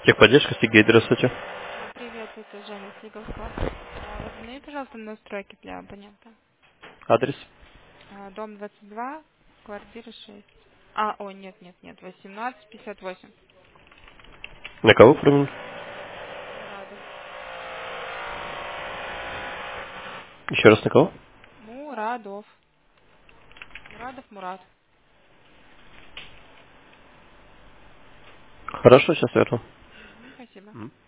Техподдержка, Сергей, здравствуйте. Привет, это Женя Сиговского. Возобнови, пожалуйста, настройки для абонента. Адрес? Дом 22, квартира 6. Нет, 1858. На кого оформлен? Мурадов. Еще раз на кого? Мурадов. Мурадов Мурат. Хорошо, сейчас верну. Спасибо. Мгм.